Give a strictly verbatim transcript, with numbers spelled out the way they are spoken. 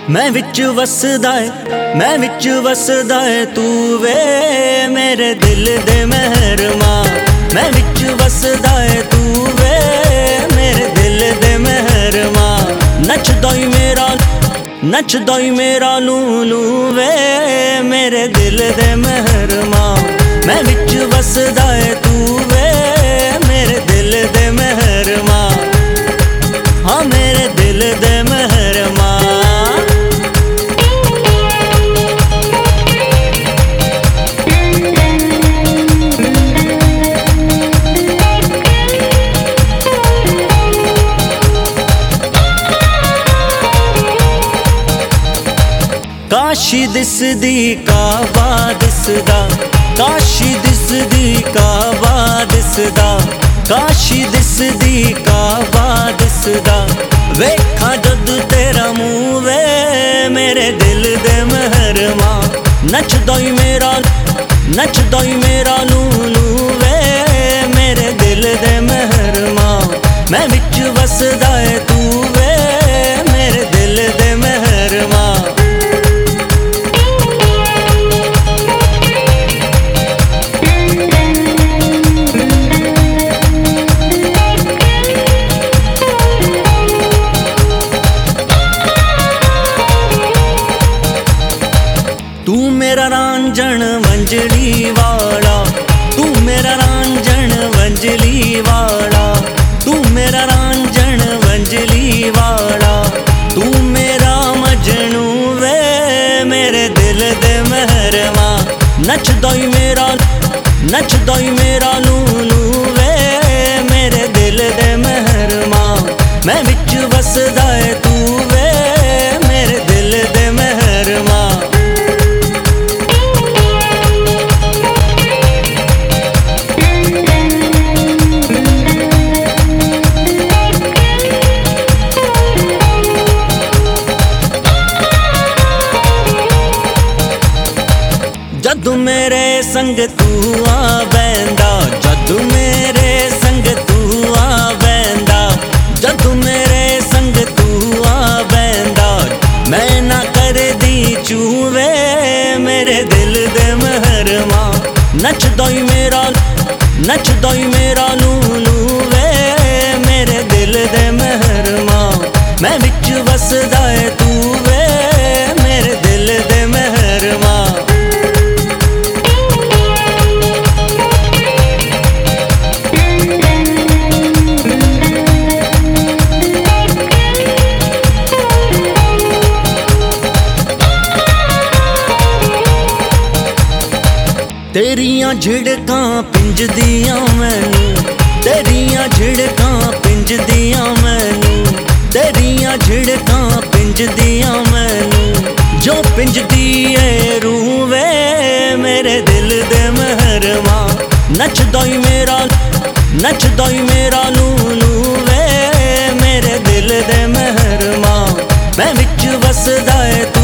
मैं विच वसदा है मैं विच वसदा है तू वे मेरे दिल दे मेहरमा। मैं विच वसदा है तू वे मेरे दिल दे मेहरमा। नचदा ही मेरा नचदा ही मेरा लूलू वे मेरे दिल दे मेहरमा। मैं विच वसदा है तू वे मेरे दिल दे मेहरमा। हाँ मेरे दिल दे मेहरमा। काशी दिसदी काबा दिसदा काशी दिसदी काबा दिसदा काशी दिसदी काबा दिसदा। वेखा जद तेरा मुँह वे मेरे दिल दे मेहरमा। नचदा ही मेरा नचदा ही मेरा लूलू वे मेरे दिल दे मेहरमा। मैं विच वसदा है तू वे मेरे दिल दे मेहरमा। तू मेरा रांझण वंजली वाला तू मेरा रांझण वंजली वाला तू मेरा रांझण वंजली वाला। तू मेरा मजनू वे मेरे दिल दे मेहरमा। नचदा ही मेरा नचदा ही मेरा लूलू वे मेरे दिल दे मेहरमा। मैं विच वसदा है तू वे मेरे दिल दे मेहरमा। जदू मेरे संग तू आ बैंदा जदू मेरे संग तू आ बैंदा जदू मेरे संग तू आ बैंदा। मैं ना कर दी चूवे मेरे दिल दे मेहरमा। नचदा ही मेरा नचदा ही मेरा लूलू वे मेरे दिल दे मेहरमा। मैं विच वसदा है तू वे मेरे दिल दे मेहरमा। तेरियां झिड़कां पिंजदियां मैनू तेरियां झिड़कां पिंजदियां मैनू तेरियां झिड़कां पिंजदियां मैनू। जो पिंजदी है रूह वे मेरे दिल दे मेहरमा। नचदा ही मेरा नचदा ही मेरा लूलू वे मेरे दिल दे मेहरमा। मैं विच वसदा है